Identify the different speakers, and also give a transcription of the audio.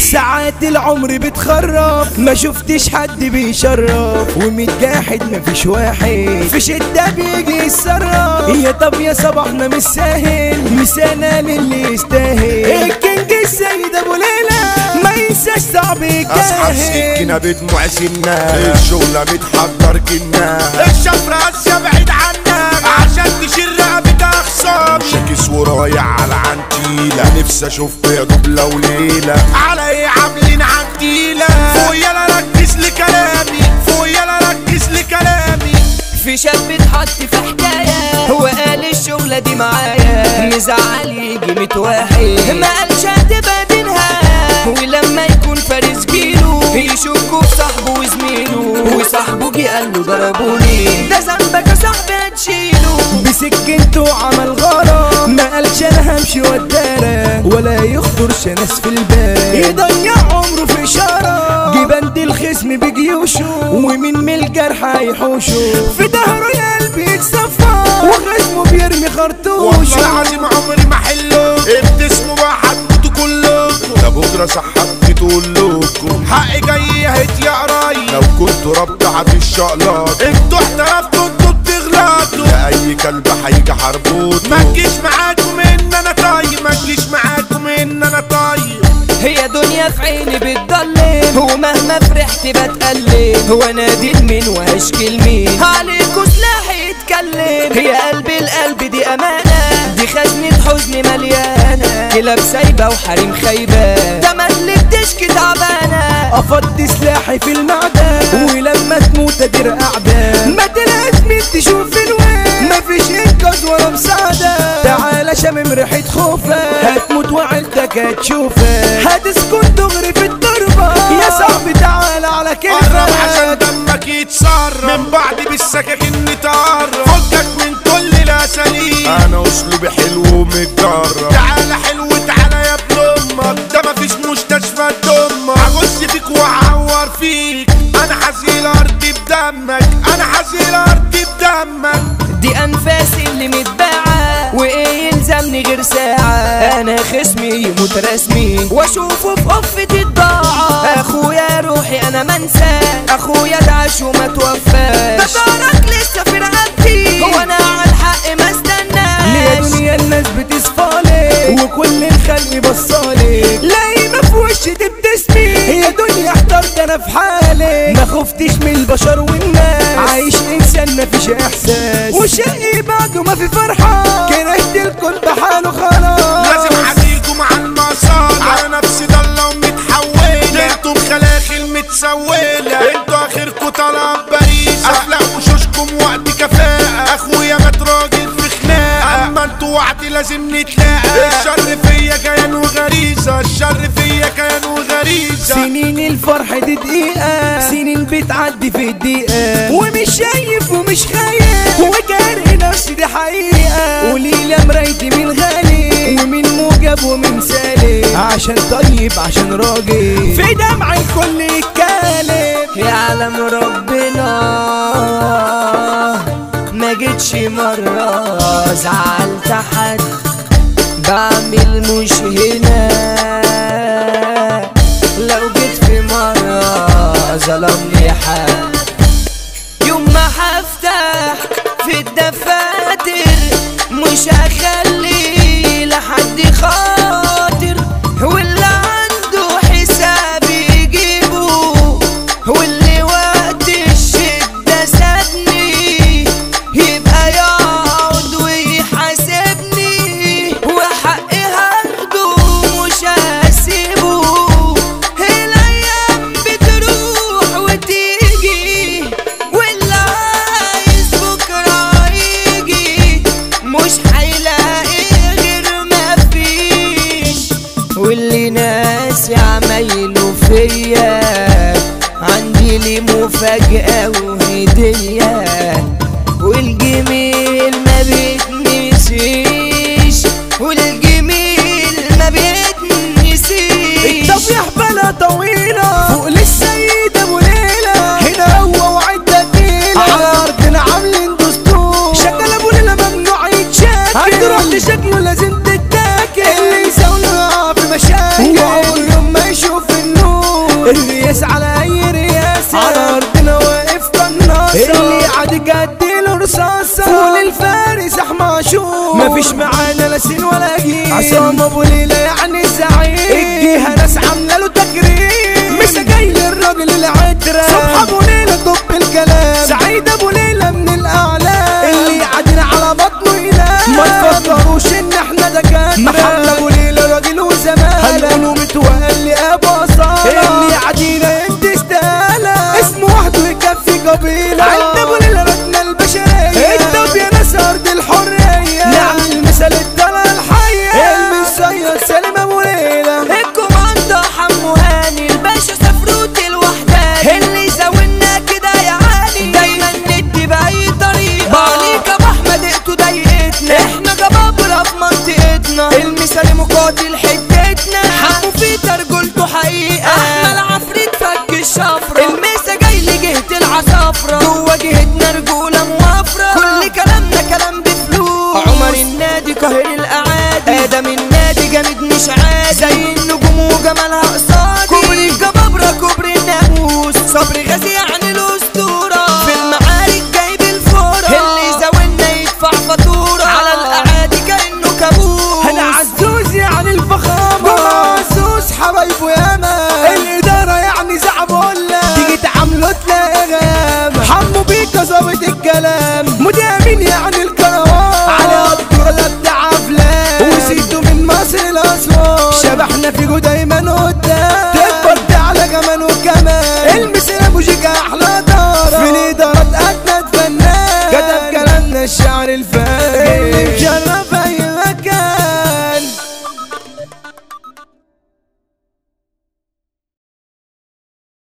Speaker 1: ساعات العمر بتخرف، ما شفتش حد بيشرف، ومتجاحد مفيش واحد في شدة بيجي يتصرف. يا طب يا صباحنا مش ساهل، مسانا للي يستاهل. الكينج السيد ابو ليلى ما ينساش صعب يجاهد.
Speaker 2: اصحاب سكينة بدموع سنة، الشغلة متحضر كنا،
Speaker 3: الشفرة اسيا بعيد عنا عشان تشيل رقبة اخصامي.
Speaker 2: شاكس ورايح على عنتيلة، نفسي اشوف بيض لو ليلة.
Speaker 3: على ايه عاملين عنديلة؟ فوق يلا ركز لكلامي، فوق يلا ركز لكلامي.
Speaker 1: في شاب اتحط في حكاية، هو قال الشغلة دي معايا، مزعل يجي 100 واحد، ما قالش هتبقى دي نهاية. ولما يكون فارس جيله يشكوا في صاحبه وزميله، وصاحبه جه قال له ضربوني، ده ذنبك يا صاحبي هتشيله. بسكنته عمل غرام، ما قالش انا همشي ودارة، ولا يخطرش ناس في البال، يضيع عمره في اشارة. جبند الخصم بجيوشه، ومن من الجرح هيحوشه، في ظهره يا قلبي يتصفى، وخصمه بيرمي خرطوشه.
Speaker 3: والله العظيم عمري ما حله، ابتسموا بقى هتموتوا كلكم.
Speaker 2: ده بكرة صحتي تقول لكم،
Speaker 3: حقي جاي هت يا قرايب،
Speaker 2: لو كنتوا رابطة هتشقلط.
Speaker 3: انتوا احترفتوا انتوا بتغلطوا،
Speaker 2: ده اي كلب هيجي حربوط.
Speaker 3: ما تجيش معاكم ان انا طيب، ما تجيش معاكم ان انا طيب.
Speaker 1: هي دنيا في عيني بتضلم، ومهما فرحت بتقلب، هو نادي لمين وهشكي لمين، عليكوا سلاحي يتكلم. هي قلبي القلب دي امانة، دي خزنة حزن مليانة، كلاب سايبة وحريم خايبة، ده مهل بتشكي تعبانة. افضي سلاحي في المعدن، ولما تموت ادير اعدان، ما تلاقيش مين تشوف الوين، مفيش انقاذ ولا مساعدة. تعالى شامم ريحة خوفك، هتموت وعيلتك هتشوفك، هتسكن دغري في التربة. يا صاحبي تعالى على
Speaker 3: قرب عشان
Speaker 1: كيفك،
Speaker 3: دمك يتسرب، من بعد بالسكاكين نتقرب، فكك من كل الاساليب.
Speaker 2: انا اسلوبي حلو ومتجرب،
Speaker 3: تعالى حلو تعالى يا ابن امك، ده مفيش مستشفى تضمك. هغص فيك وهعور فيك، انا حزين ارضي بدمك، انا حزين ارضي بدمك.
Speaker 1: دي انفاسي اللي متباعة، وايه يلزمني غير ساعة، انا خصمي يموت رسمي، واشوفه في قفة الضاعة. اخويا روحي انا منسى، اخويا دعش وما توفاش، تبارك لسه في رقبتي، هو انا على الحق ما استناش. ليه دنيا الناس بتصفالي، وكل الخلق بصالي، لايمة في وشي دي بتسمي. هي دنيا احترت انا في حالي، ما خفتش من البشر والناس، عايش انسان مفيش احساس، وشقي بعده ما في فرحة، كرهت الكل بحاله خلاص.
Speaker 3: لازم حديكوا مع المصالة، على نفسي ضلة ومتحولة، انتوا مخلاخل متسولة، انتوا اخركوا طلب باريسة، اخلاق وشوشكم وقت كفاءة، اخويا ما تراجل في خناقة، اما انتوا وعدي لازم نتلاقى. الشر فيا كيان وغريزة، الشر فيا كيان وغريزة.
Speaker 1: سنين الفرح دي دقيقة، سنين بتعدي في الدقيقة، ومش شايف ومش خايف، وجاري نفسي دي حقيقة، وليلة مرايتي من غالي، ومن موجب ومن سالي، عشان طيب عشان راجل، في دمع الكل يتكلم. يعلم ربنا ما جيتش مرة زعلت حد، بعمل مش هنا، لو جيت في مرة ظلمني حد، يوم ما هفتح في الدفاتر مش هخلي لحد خاطر، واللي عنده حساب يجيبه، واللي وقت الشدة سابني يبقى يقعد ويحاسبني، وحقي هاخده مش هسيبه. الايام بتروح وتيجي، واللي عايز بكره يجي، مش هيلاقي غير مفيش، واللي ناسي عمايله فيا، عندي لي مفاجأة وهدية، والجميل ما بيتنسيش، والجميل ما بيتنسيش. الطفيح بلا طويلة فوق للسيد ابو ليلى، هنا هو وعدة تقيلة، على ارضنا عاملين دستور، شكل ابو ليلى ممنوع يتشاكل، هتروح لشكله لازم تتاكل، اللي يساوله في مشاكل، واول يوم ما يشوف اللي يسعى لأي رياسة على أرضنا واقف قناصة اللي عاد جديله رصاصة فول الفارس أحماشور مفيش معانا لا سين ولا جيل عصام أبو ليلى يعني زعيم الجهة ناس عاملة له تكريم مسا جاي للراجل العترة صبح أبو ليلى طب الكلام سعيد أبو ليلى من الأعلام اللي قاعدين على بطنه ينام ما تفكروش إن احنا دكاترة محمد أبو ليلى راجل وزمان هنقوله متولي أبو أصالة اللي قاعدين انت استقالة اسمه وحده يكفي قبيلة عند أبو ليلى رتنا البشرية الدب يا ناس أرض الحرية نعمل مثال الدلع الحية المصير سالم أبو ليلى الكوماندا حمو هاني الباشا سفروت الوحداني اللي يزاولنا كده يا عالي دايما ندي بأي طريقة بعليك أبو أحمد اقتو ضايقتنا احنا جبابرة في منطقتنا المثال مقاتل حتتنا حمو في ترجلته حقيقة أحمد عفريت فك الشفرة الميسا جاي لجهة العصافرة جوا جهتنا رجولة موافرة كل كلامنا كلام بفلوس عمر النادي قاهر الأهل